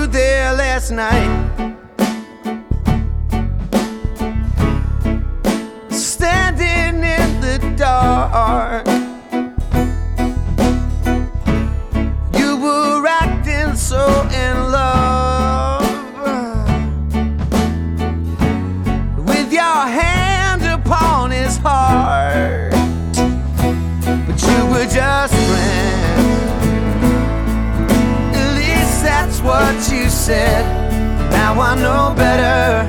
were there last night, standing in the dark. You were acting so in love, with your hand upon his heart, but you were just friends. At least that's what you said. Now I know better.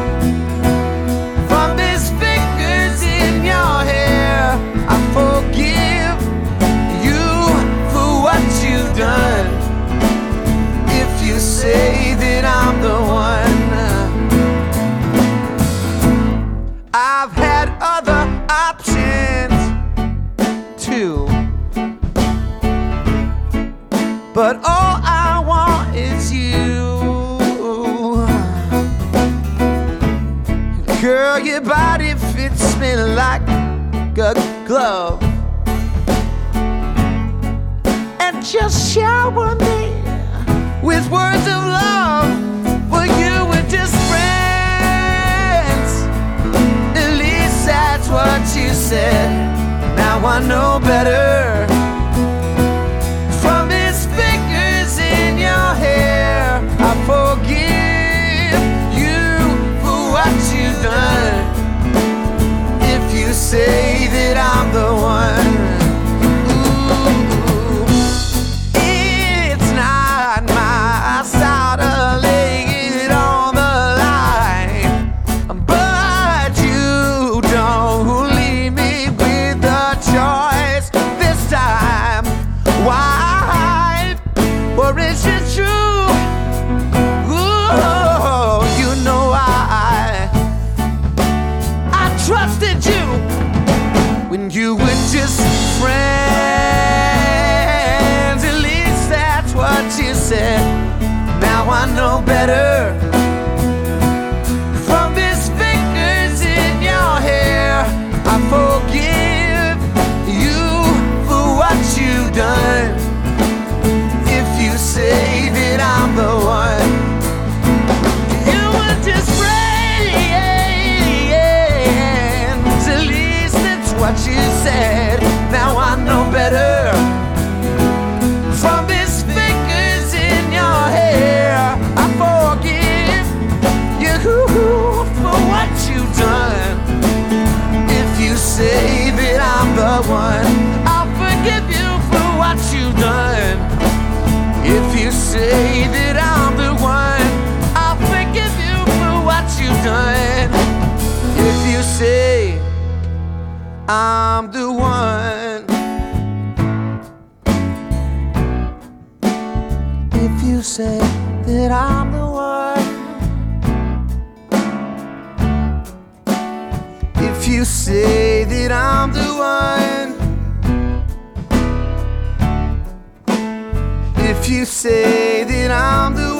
From these fingers in your hair, I forgive you for what you've done. If you say that I'm the one, I've had other options too, but all I want is you. Girl, your body fits me like a glove, and just shower me with words of love. Well, you were just friends. At least that's what you said. Now I know better. From his fingers in your hair, I forgive you for what you've done. If you say that I'm the one, ooh, it's not my style to lay it on the line, but you don't leave me with the choice this time. Why? Or is it true? Ooh, you know I trusted you when you were just friends. At least that's what you said. Now I know better. From his fingers in your hair, I forgive you for what you've done. If you say that I'm the one, you were just friends. At least that's what you said. Now I know better. From his fingers in your hair, I forgive you for what you've done. If you say that I'm the one, I'll forgive you for what you've done. If you say that I'm the one, I'll forgive you for what you've done. If you say I'm the one, if you say that I'm the one, if you say that I'm the one, if you say that I'm the